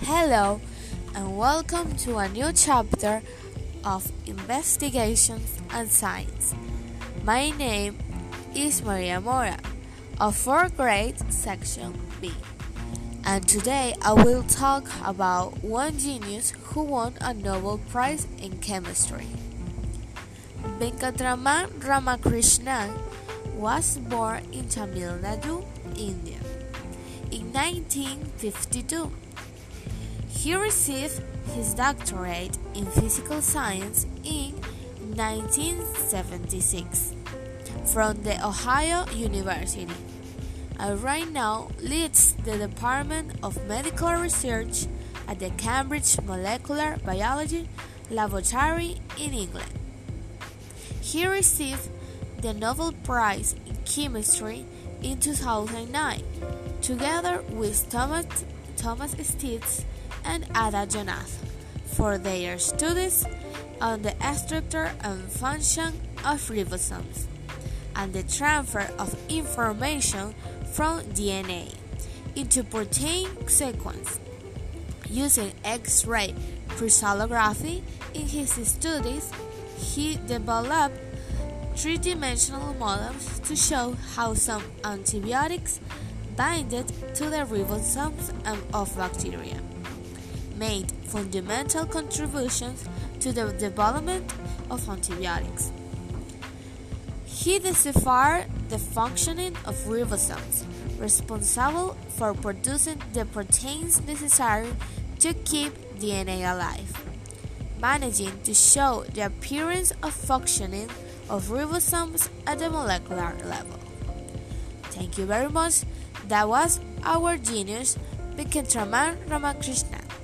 Hello, and welcome to a new chapter of Investigations and Science. My name is Maria Mora, of 4th grade, Section B. And today I will talk about one genius who won a Nobel Prize in Chemistry. Venkatraman Ramakrishnan was born in Tamil Nadu, India, in 1952. He received his doctorate in physical science in 1976 from the Ohio University, and right now leads the Department of Medical Research at the Cambridge Molecular Biology Laboratory in England. He received the Nobel Prize in Chemistry in 2009, together with Thomas Stitz and Ada Jonath, for their studies on the structure and function of ribosomes and the transfer of information from DNA into protein sequence. Using X-ray crystallography in his studies, he developed three-dimensional models to show how some antibiotics binded to the ribosomes of bacteria, made fundamental contributions to the development of antibiotics. He deciphered the functioning of ribosomes, responsible for producing the proteins necessary to keep DNA alive, managing to show the appearance of functioning of ribosomes at the molecular level. Thank you very much. That was our genius, Venkatraman Ramakrishnan.